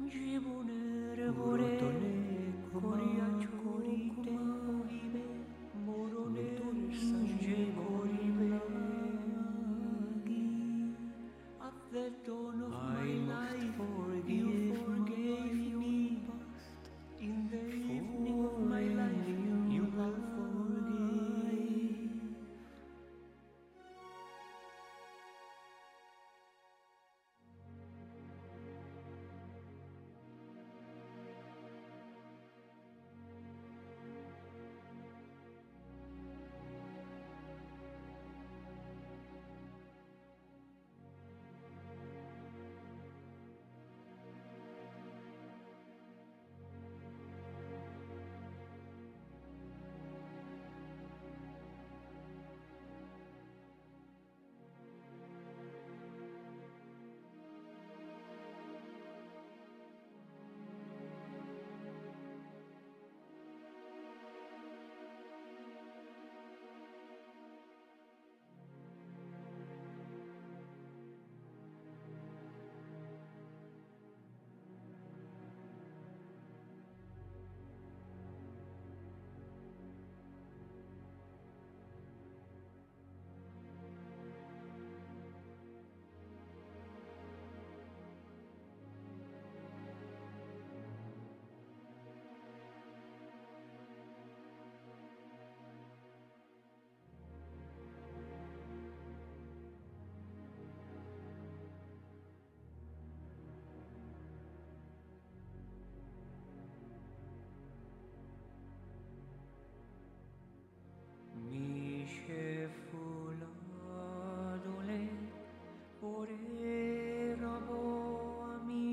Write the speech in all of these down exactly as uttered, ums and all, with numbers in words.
জীবনের ভরে করিয়া করিতে হইবে মরণের সঞ্জে করিবে At the dawn of my life you forgave me In the evening of my life you will forgive মিশে ফুল দোলে পড়ে রব আমি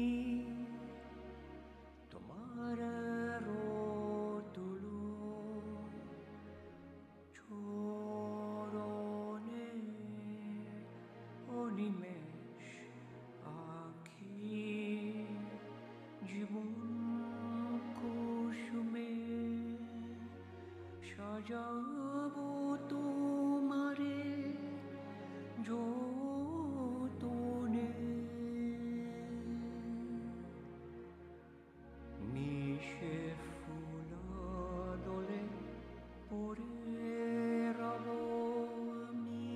তোমার রোতুলো চরণে অনিমেষ আখি জীবন কুসুমে সাজাবো তোমারে যতনে মিশে ফুল দোলে পড়ে রব আমি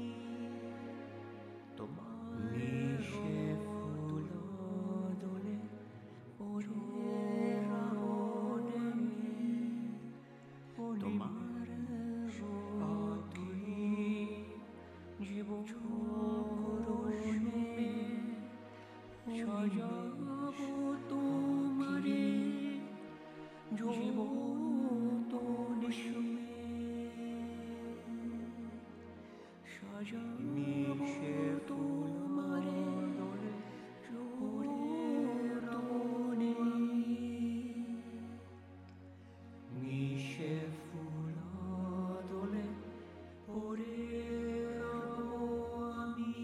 তোমার মিশে ফুল দোলে পড়ে রব তোমার আধুলি জীবন চরণে সাজাবো তোমারে যতনে সাজাবো তোমারে যতনে মিশে ফুল দোলে পড়ে রব আমি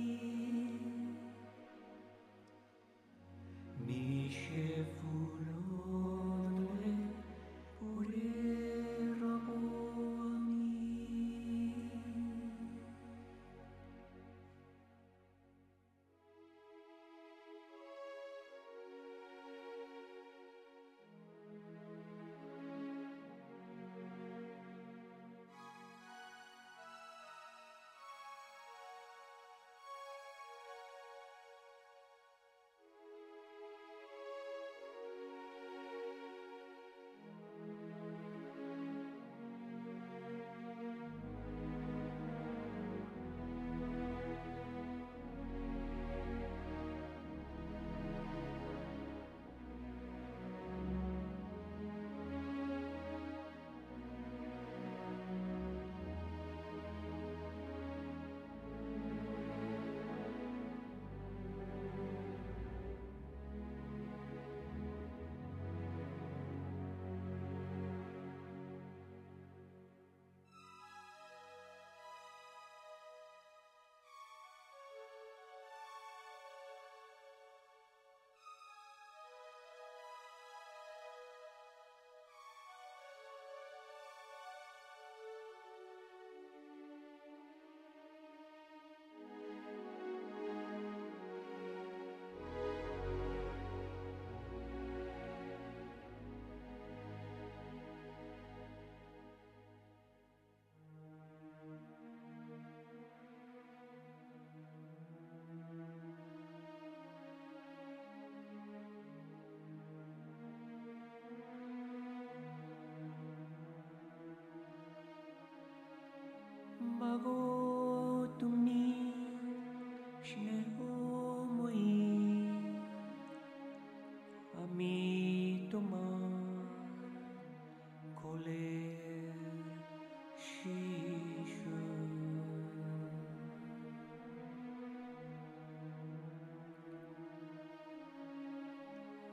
মিশে ফুল দোলে পড়ে রব আমি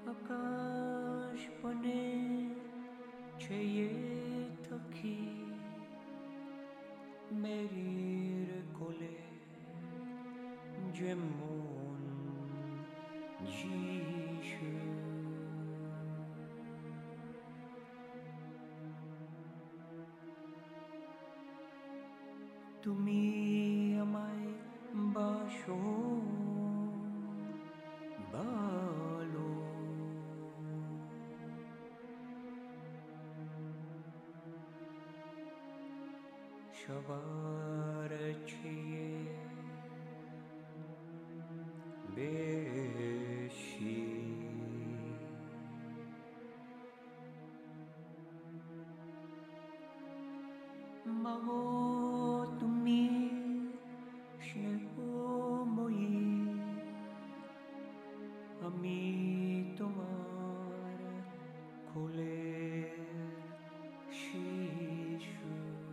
আকাশ পানে চেয়ে থাকি মেরির কোলে যেমন যিশু তুমি আমায় বাসো ভালো সবার চেয়ে বেশি মাগো তুমি স্নেহময়ী আমি তোমার কোলের শিশু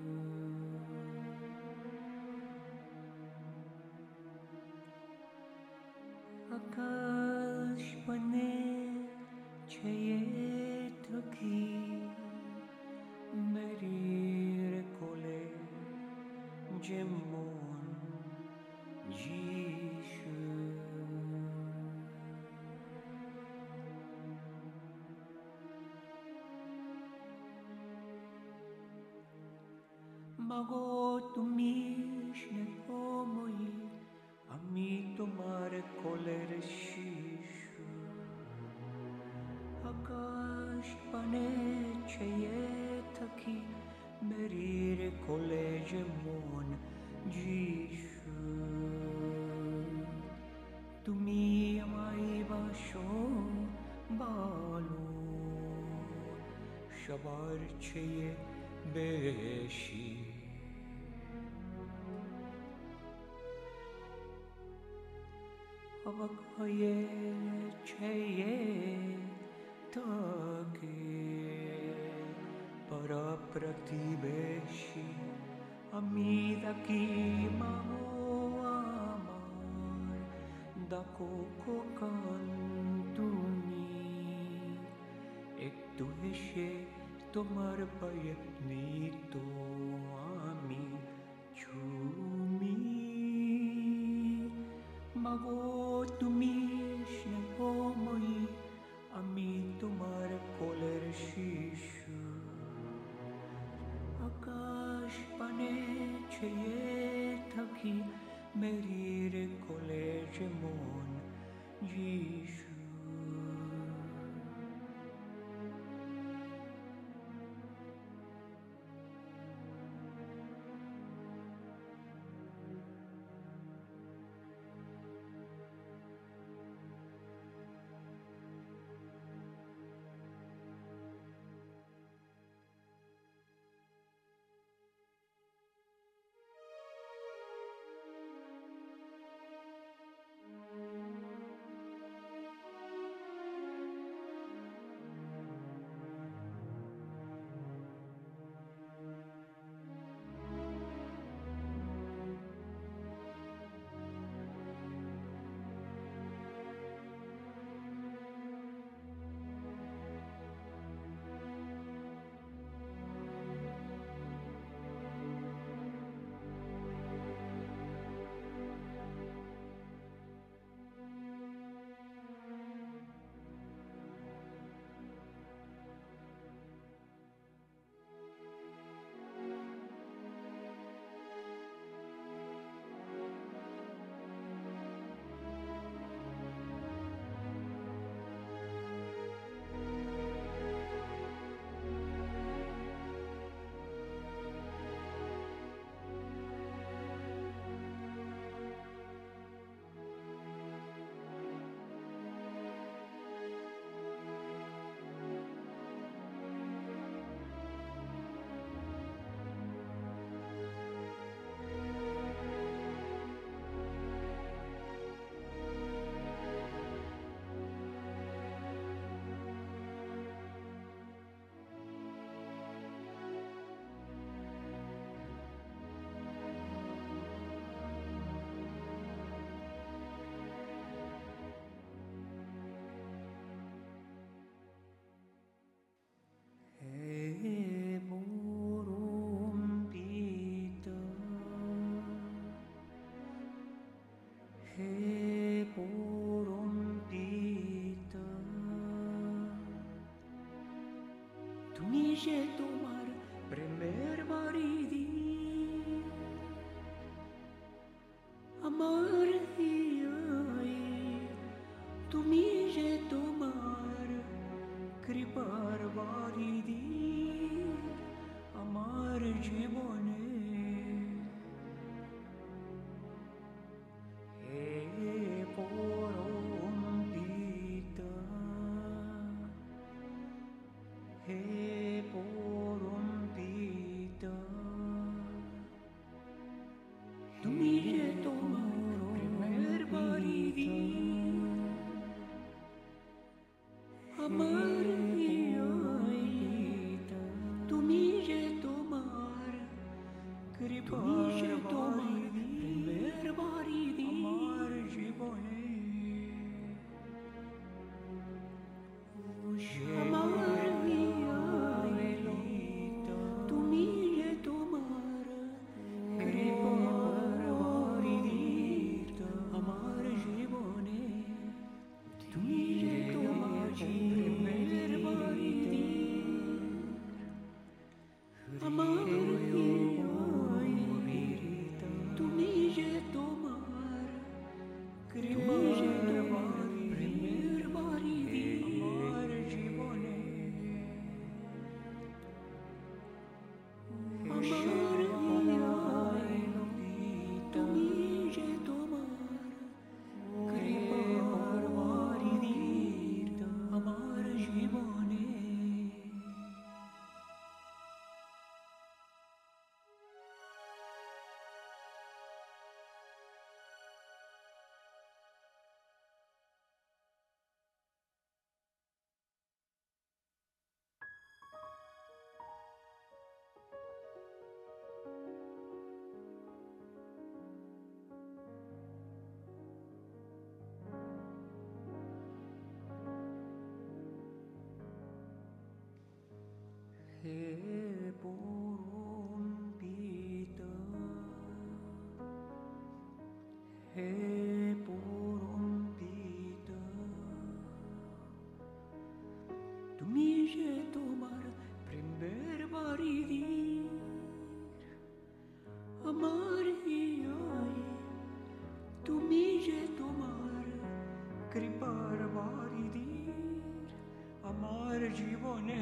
আকাশ পানে চেয়ে থাকি মেরির কোলে যেমন যিশু মাগো তুমি স্নেহময়ী আমি তোমার কোলের শিশু আকাশ পানে চেয়ে থাকি মেরির কোলে যেমন যিশু তুমি আমায় বাসো ভালো সবার চেয়ে বেশি অবাক হয়ে চেয়ে থাকি পাড়া প্রতিবেশী আমি ডাকি মাগো আমার ডাকো খোকন তুমি একটু হেসে তোমার পায়ে নিত আমি চুমি মাগো তুমি স্নেহময়ী আমি তোমার কোলের শিশু আকাশ পানে চেয়ে থাকি মেরির কোলে যেমন যিশু তুমি যে তোমার কৃপার বারিদির আমার জীবনে হে পরম পিতা হে পরম পিতা তুমি যে তোমার প্রেমের বারিদির আমার পিতা তুমি যে তোমার কৃপার বারিদির প্রেমের বারিদির আমার জীবনে আমার পিতা তুমি যে তোমার কৃপার বারিদির আমার জীবনে তুমি যে তোমার প্রেমের বারিদির আমার পিতা তুমি যে তোমার কৃপার প্রেমের বারিদির আমার জীবনে আমার তুমি যে তোমার কৃপার বারিদির আমার জীবনে হে পরম পিতা হে পরম পিতা তুমি যে তোমার প্রেমের বারিদির আমার হিয়ায় তুমি যে তোমার কৃপার বারিদির আমার জীবনে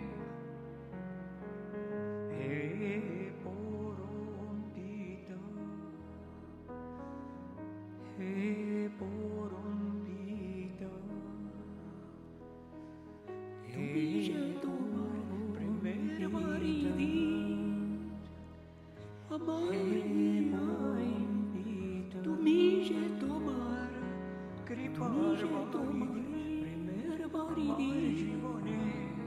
হে পরম পিতা হে পরম পিতা তুমি যে তোমার প্রেমের বারিদির আমার পিতা তুমি যে তোমার কৃপার বারিদির প্রেমের বারিদির জীবনে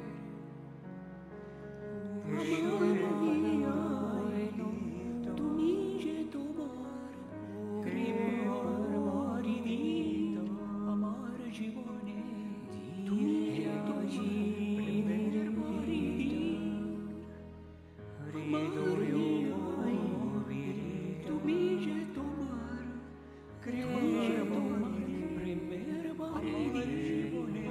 তুমি যে তোমার কৃপার বারিদির আমার জীবনে তুমি যে তোমার প্রেমের বারিদির তুমি যে তোমার কৃপার প্রেমের বারিদির জীবনে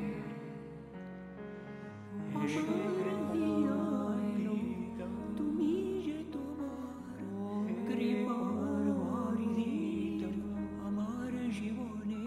আমার তুমি যে তোমার কৃপার বারিদির আমার জীবনে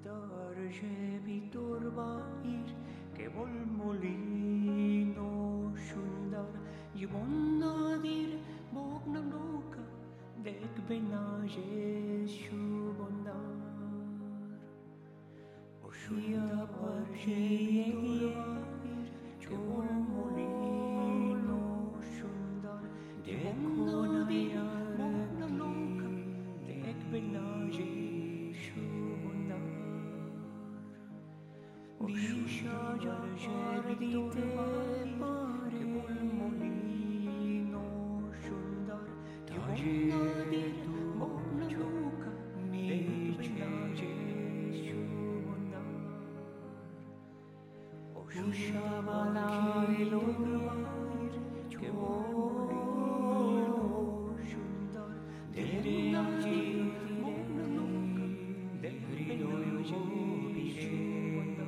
dar gebitor bahir que vol molino shundar yibonnadir bognam loka dek benaje shubondar o shia par gebitor bahir que vol molino shundar yibonnadir bognam loka dek benaje shubondar Nisha jardite pare bol molino shundar Tajer bogna loka benaje shubondar Osha balai lor ke bol molino shundar Benaje bogna loka benaje shubondar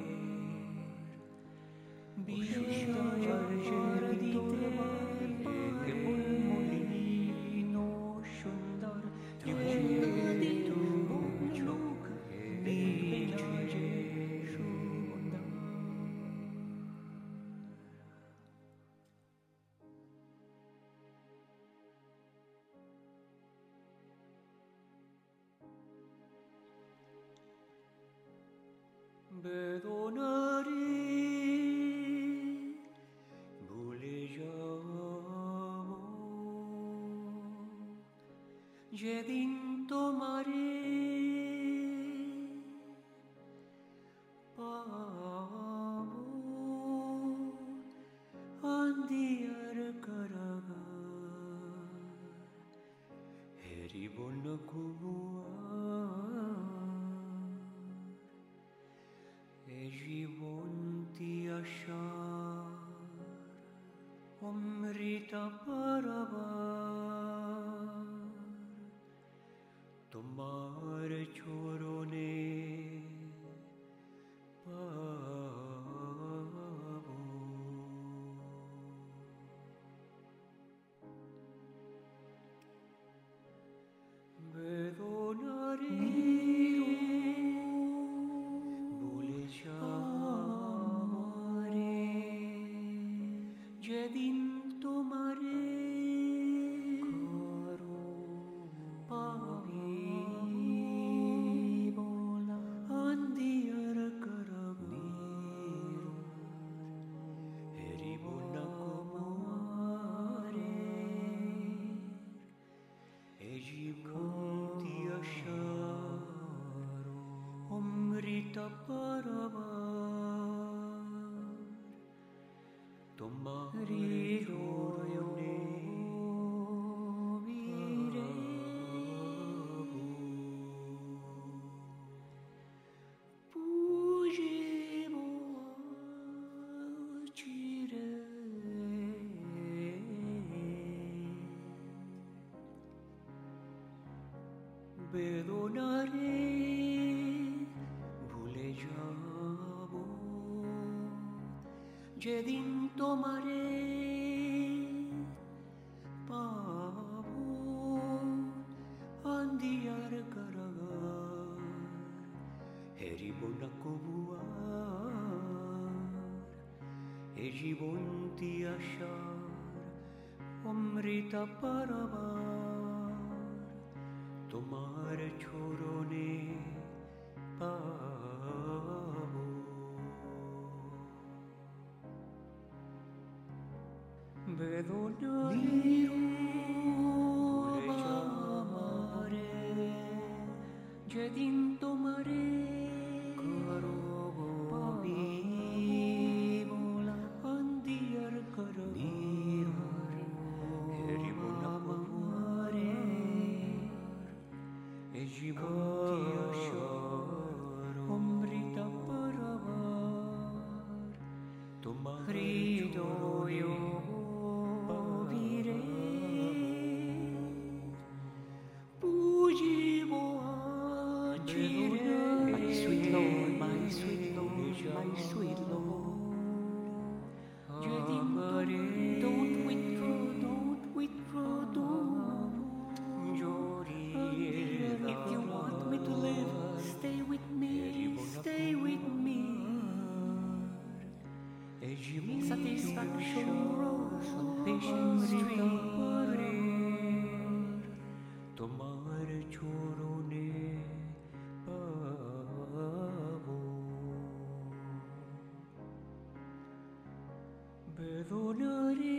Bisha jardite que bol molino shundar Tajer bogna loka benaje shubondar Bedonari ভুলে যাব যেদিন তোমারে পাবো আন্দিয়ার কারাগার হেরিব না কুয়ার এ জীবন্তি আশার অমৃতা পারাবার তোমার চরণে পাবো বেদনারে ভুলে যারে যেদিন তোমারে পাবি বলা আন্দিয়ার কারাগার হেরিব না কুমারে এ জীবন্তি আশার অমৃতা পারাবার তোমারি চরণে বীরে পূজিব চিরে বেদনারে ভুলে যাব যেদিন তোমারে পাবো আন্দিয়ার কারাগার হেরিব না কবুয়ার এ জীবন্তি আশার অমৃতা পারাবার তোমার চরণে পাবো বেদনারে আমারে যেদিন তোমারে পাবি বলা আন্দিয়ার কারাগার হেরিব না কুয়ারে এ জীবন্তি আশার অমৃতা পারাবার তোমার হৃদয় বীরে পূজিব চিরে My sweet Lord, my sweet Lord, my sweet Lord যেদিন তোমারে Don't withdraw, don't withdraw, don't If you want me to live, stay with me satisfaction rose on patient street. তোমার চরণে পাবো বেদনারে